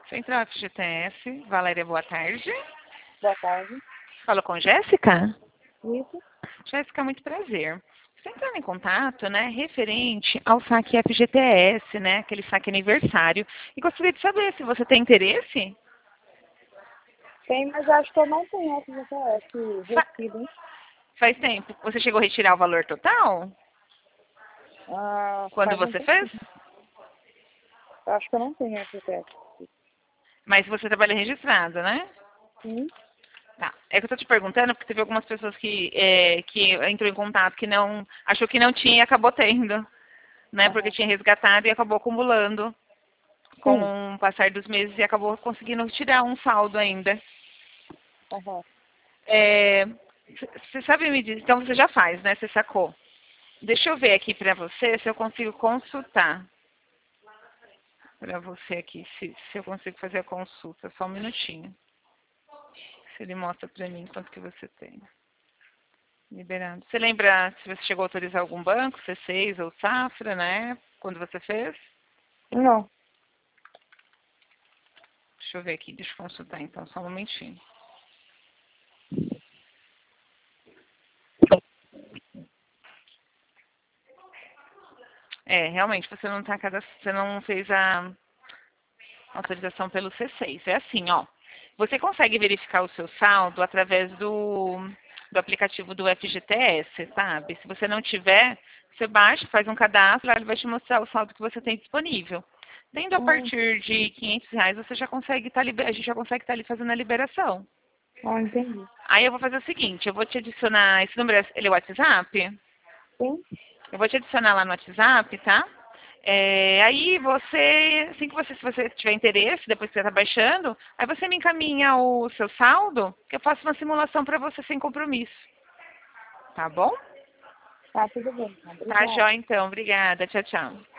Central FGTS, Valéria, boa tarde. Boa tarde. Falo com Jéssica? Isso. Jéssica, muito prazer. Você entrando em contato, né, referente ao saque FGTS, né, aquele saque aniversário. E gostaria de saber se você tem interesse? Tem, mas acho que eu não tenho FGTS retido, hein? Faz tempo. Você chegou a retirar o valor total? Quando Faz um você fez? tempinho. Eu acho que eu não tenho FGTS. Mas você trabalha registrado, né? Sim. Tá. É que eu tô te perguntando porque teve algumas pessoas que entrou em contato que não achou que não tinha e acabou tendo, né? Porque tinha resgatado e acabou acumulando com o passar dos meses e acabou conseguindo tirar um saldo ainda. Aham. Você sabe me dizer, então você já faz, né? Você sacou. Deixa eu ver aqui pra você se eu consigo consultar. Pra você aqui, se eu consigo fazer a consulta. Só um minutinho. Se ele mostra pra mim quanto que você tem. Liberado. Você lembra se você chegou a autorizar algum banco, C6 ou Safra, né? Quando você fez? Não. Deixa eu ver aqui, deixa eu consultar então, só um momentinho. Realmente, você não fez a autorização pelo C6. É assim, ó. Você consegue verificar o seu saldo através do aplicativo do FGTS, sabe? Se você não tiver, você baixa, faz um cadastro, lá ele vai te mostrar o saldo que você tem disponível. Tendo a partir de R$ 500, você já consegue a gente já consegue estar ali fazendo a liberação. Entendi. Aí eu vou fazer o seguinte, eu vou te adicionar, esse número, ele é o WhatsApp? Sim. Eu vou te adicionar lá no WhatsApp, tá? Aí você, assim que você, se você tiver interesse, depois que você está baixando, aí você me encaminha o seu saldo, que eu faço uma simulação para você sem compromisso. Tá bom? Tá, tudo bem. Tá, Obrigada. jóia então. Obrigada. Tchau, tchau.